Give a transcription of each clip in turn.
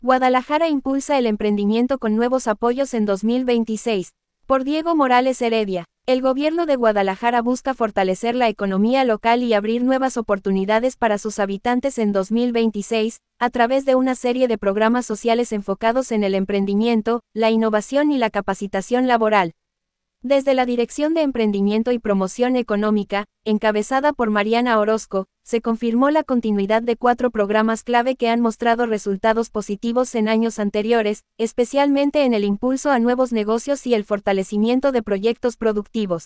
Guadalajara impulsa el emprendimiento con nuevos apoyos en 2026. Por Diego Morales Heredia. El gobierno de Guadalajara busca fortalecer la economía local y abrir nuevas oportunidades para sus habitantes en 2026, a través de una serie de programas sociales enfocados en el emprendimiento, la innovación y la capacitación laboral. Desde la Dirección de Emprendimiento y Promoción Económica, encabezada por Mariana Orozco, se confirmó la continuidad de 4 programas clave que han mostrado resultados positivos en años anteriores, especialmente en el impulso a nuevos negocios y el fortalecimiento de proyectos productivos.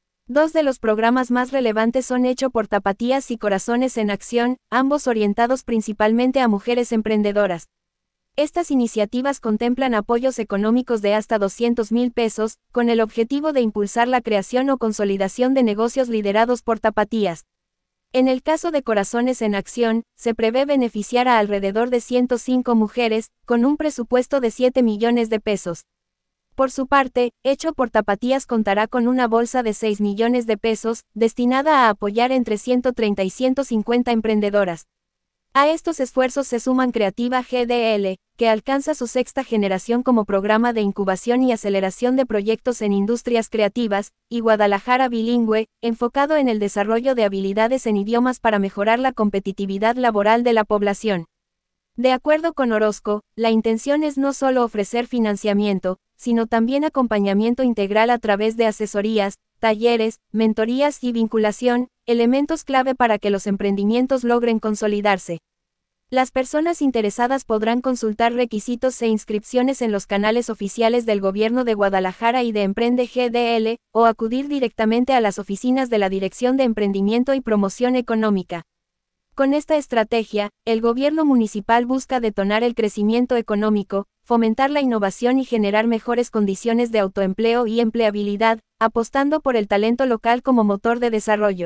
2 de los programas más relevantes son Hecho por Tapatías y Corazones en Acción, ambos orientados principalmente a mujeres emprendedoras. Estas iniciativas contemplan apoyos económicos de hasta 200,000 pesos, con el objetivo de impulsar la creación o consolidación de negocios liderados por tapatías. En el caso de Corazones en Acción, se prevé beneficiar a alrededor de 105 mujeres, con un presupuesto de 7 millones de pesos. Por su parte, Hecho por Tapatías contará con una bolsa de 6 millones de pesos, destinada a apoyar entre 130 y 150 emprendedoras. A estos esfuerzos se suman Creativa GDL, que alcanza su 6ª generación como programa de incubación y aceleración de proyectos en industrias creativas, y Guadalajara Bilingüe, enfocado en el desarrollo de habilidades en idiomas para mejorar la competitividad laboral de la población. De acuerdo con Orozco, la intención es no solo ofrecer financiamiento, sino también acompañamiento integral a través de asesorías, talleres, mentorías y vinculación, elementos clave para que los emprendimientos logren consolidarse. Las personas interesadas podrán consultar requisitos e inscripciones en los canales oficiales del Gobierno de Guadalajara y de Emprende GDL, o acudir directamente a las oficinas de la Dirección de Emprendimiento y Promoción Económica. Con esta estrategia, el gobierno municipal busca detonar el crecimiento económico, fomentar la innovación y generar mejores condiciones de autoempleo y empleabilidad, apostando por el talento local como motor de desarrollo.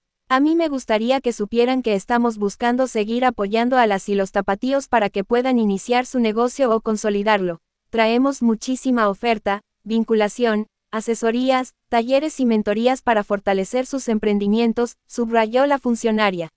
A mí me gustaría que supieran que estamos buscando seguir apoyando a las y los tapatíos para que puedan iniciar su negocio o consolidarlo. Traemos muchísima oferta, vinculación, asesorías, talleres y mentorías para fortalecer sus emprendimientos, subrayó la funcionaria.